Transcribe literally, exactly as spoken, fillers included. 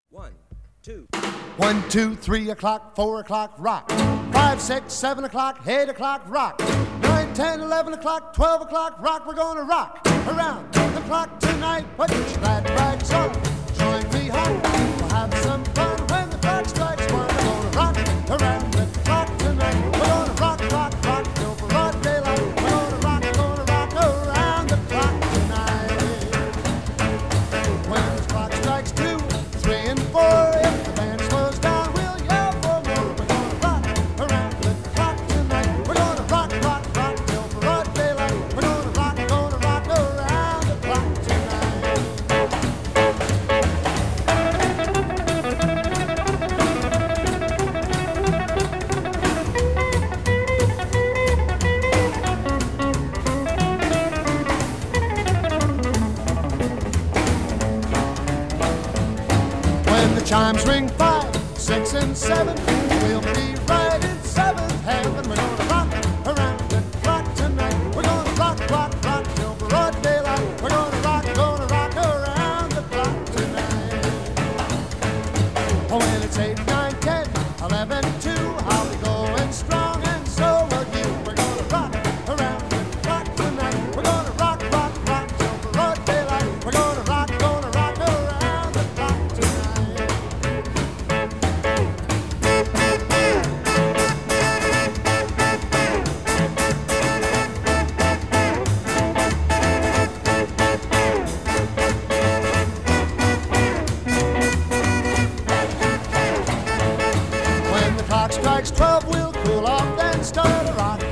One, two. One, two, three o'clock, four o'clock, rock. Five, six, seven o'clock, eight o'clock, rock. Nine, ten, eleven o'clock, twelve o'clock, rock. We're gonna rock around the clock tonight. Put your glad rags on, join me home. We'll have some fun when the clock strikes one. We're gonna rock around the clock tonight. We're gonna rock, rock, rock till broad daylight. We're gonna rock, gonna rock around the clock tonight. When the clock strikes two, three, and four, if the band slows down, we'll yell for more. We're gonna rock around the clock tonight. We're gonna rock, rock, rock till broad daylight. We're gonna rock, gonna rock around the clock tonight. When the chimes ring five, six, and seven, we'll be right in seventh heaven. We're gonna rock around the clock tonight. We're gonna rock, rock, rock till broad daylight. We're gonna rock, gonna rock around the clock tonight. Oh, when it's eight, nine, ten, eleven, two, I'll be going strong, and so will you. We're gonna rock around the clock tonight. We're gonna rock, rock, rock till broad daylight. We're gonna rock, gonna rock around the clock tonight. When the clock strikes twelve, we'll cool off, then start a rock